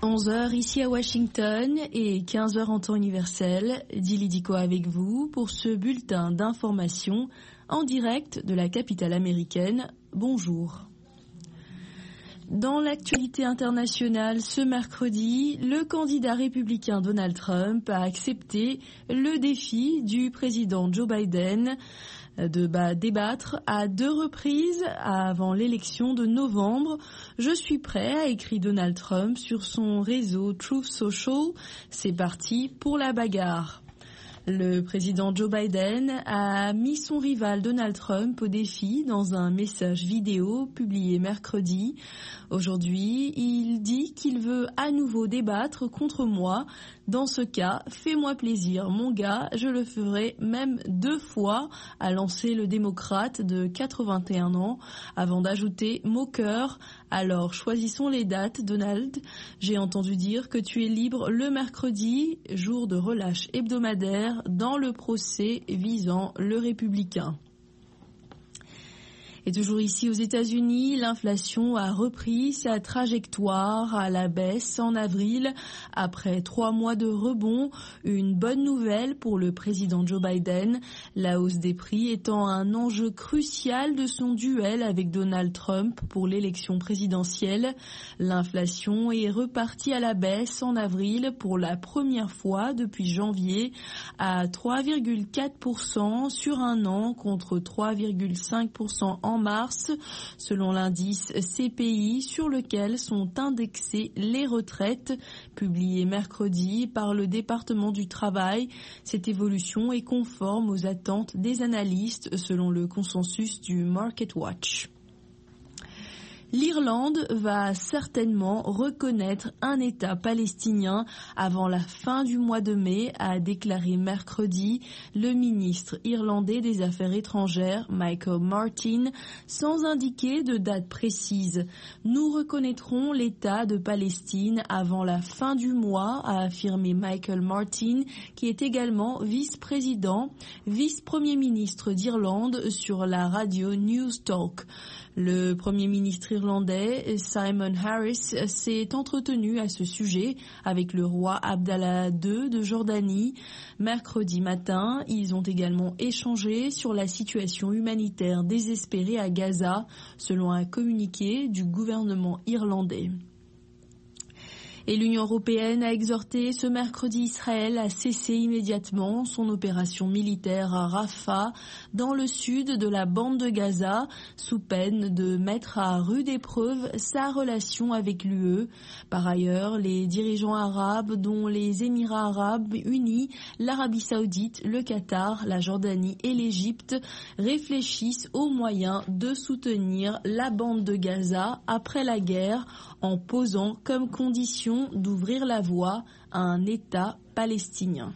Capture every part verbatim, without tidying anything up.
onze heures ici à Washington et quinze heures en temps universel. Dili Diko avec vous pour ce bulletin d'information en direct de la capitale américaine. Bonjour. Dans l'actualité internationale, ce mercredi, le candidat républicain Donald Trump a accepté le défi du président Joe Biden de bah, débattre à deux reprises avant l'élection de novembre. Je suis prêt, a écrit Donald Trump sur son réseau Truth Social. C'est parti pour la bagarre. Le président Joe Biden a mis son rival Donald Trump au défi dans un message vidéo publié mercredi. Aujourd'hui, il dit qu'il veut à nouveau débattre contre moi. Dans ce cas, fais-moi plaisir, mon gars, je le ferai même deux fois, a lancé le démocrate de quatre-vingt-un ans, avant d'ajouter moqueur. Alors, choisissons les dates, Donald. J'ai entendu dire que tu es libre le mercredi, jour de relâche hebdomadaire, dans le procès visant le républicain. Et toujours ici aux États-Unis, l'inflation a repris sa trajectoire à la baisse en avril. Après trois mois de rebond, une bonne nouvelle pour le président Joe Biden. La hausse des prix étant un enjeu crucial de son duel avec Donald Trump pour l'élection présidentielle. L'inflation est repartie à la baisse en avril pour la première fois depuis janvier à trois virgule quatre pour cent sur un an contre trois virgule cinq pour cent en mars, selon l'indice C P I sur lequel sont indexées les retraites, publié mercredi par le département du travail. Cette évolution est conforme aux attentes des analystes, selon le consensus du Market Watch. L'Irlande va certainement reconnaître un État palestinien avant la fin du mois de mai, a déclaré mercredi le ministre irlandais des Affaires étrangères, Michael Martin, sans indiquer de date précise. Nous reconnaîtrons l'État de Palestine avant la fin du mois, a affirmé Michael Martin, qui est également vice-président, vice-premier ministre d'Irlande sur la radio News Talk. Le premier ministre irlandais, Simon Harris, s'est entretenu à ce sujet avec le roi Abdallah deux de Jordanie. Mercredi matin, ils ont également échangé sur la situation humanitaire désespérée à Gaza, selon un communiqué du gouvernement irlandais. Et l'Union européenne a exhorté ce mercredi Israël à cesser immédiatement son opération militaire à Rafah, dans le sud de la bande de Gaza, sous peine de mettre à rude épreuve sa relation avec l'U E. Par ailleurs, les dirigeants arabes, dont les Émirats arabes unis, l'Arabie saoudite, le Qatar, la Jordanie et l'Égypte, réfléchissent aux moyens de soutenir la bande de Gaza après la guerre, en posant comme condition d'ouvrir la voie à un État palestinien.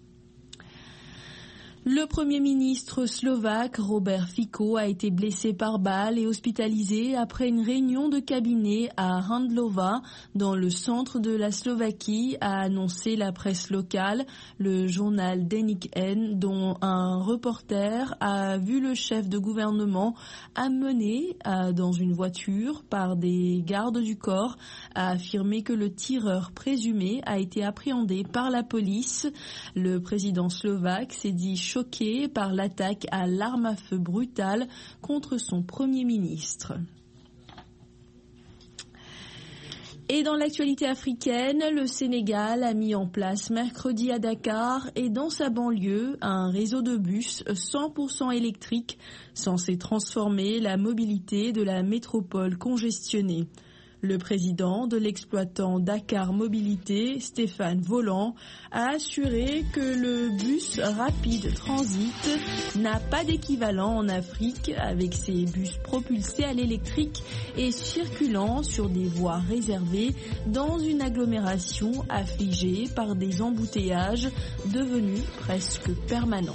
Le Premier ministre slovaque Robert Fico a été blessé par balle et hospitalisé après une réunion de cabinet à Handlova, dans le centre de la Slovaquie, a annoncé la presse locale. Le journal Deník N, dont un reporter a vu le chef de gouvernement amené à, dans une voiture par des gardes du corps, a affirmé que le tireur présumé a été appréhendé par la police. Le président slovaque s'est dit choqué par l'attaque à l'arme à feu brutale contre son Premier ministre. Et dans l'actualité africaine, le Sénégal a mis en place mercredi à Dakar et dans sa banlieue un réseau de bus cent pour cent électrique censé transformer la mobilité de la métropole congestionnée. Le président de l'exploitant Dakar Mobilité, Stéphane Voland, a assuré que le bus rapide transit n'a pas d'équivalent en Afrique, avec ses bus propulsés à l'électrique et circulant sur des voies réservées dans une agglomération affligée par des embouteillages devenus presque permanents.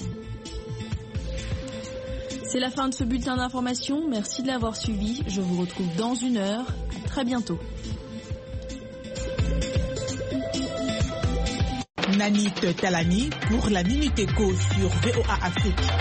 C'est la fin de ce bulletin d'information. Merci de l'avoir suivi. Je vous retrouve dans une heure. À très bientôt. Nanit Talani pour la Minute Éco sur V O A Afrique.